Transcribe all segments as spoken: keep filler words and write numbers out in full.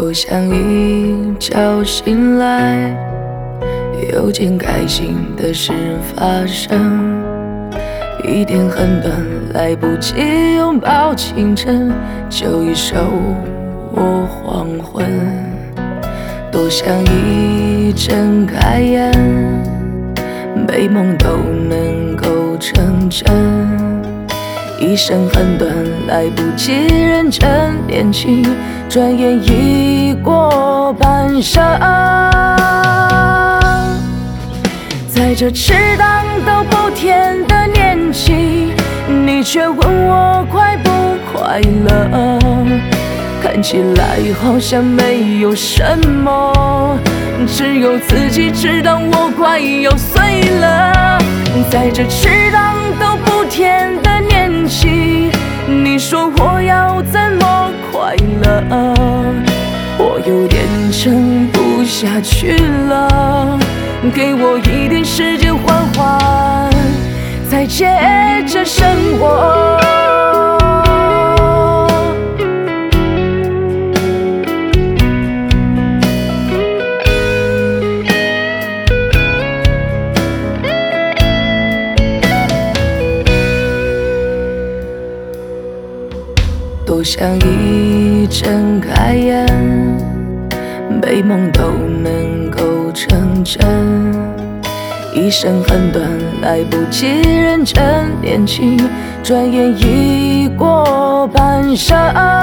多想一觉醒来，有件开心的事发生，一天很短，来不及拥抱清晨，就已收获黄昏。多想一睁开眼，美梦都能够成真。一生很短，来不及认真练习，转眼已过半生。在这迟荡都不甜的年纪，你却问我快不快乐？看起来好像没有什么，只有自己知道我快要碎了。在这迟荡都不甜的年纪，你说我要怎么快乐？我有点撑不下去了，给我一点时间缓缓，再接着生活。多想一睁开眼，美梦都能够成真。一生很短，来不及认真练习，转眼已过半生。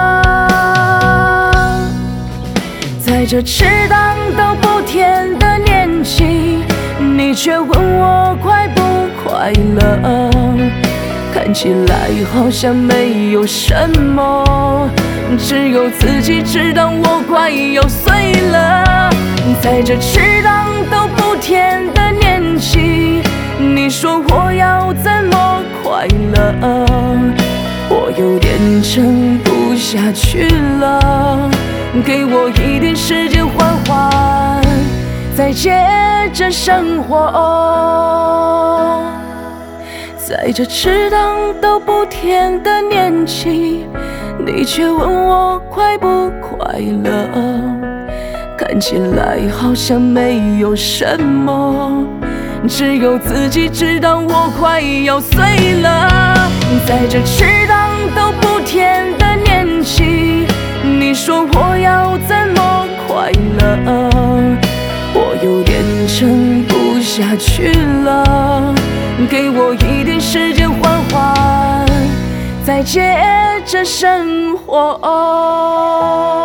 在这迟荡都不甜的年纪，你却问我快不快乐？看起来好像没有什么，只有自己知道我快要碎了。在这迟荡都不甜的年纪，你说我要怎么快乐？我有点撑不下去了，给我一点时间缓缓，再接着生活。在这迟荡都不甜的年纪，你却问我快不快乐？看起来好像没有什么，只有自己知道我快要碎了。在这迟荡都不甜的年纪，你说我要怎么快乐？我有点撑不下去了，给我一点时间缓缓，再接着生活。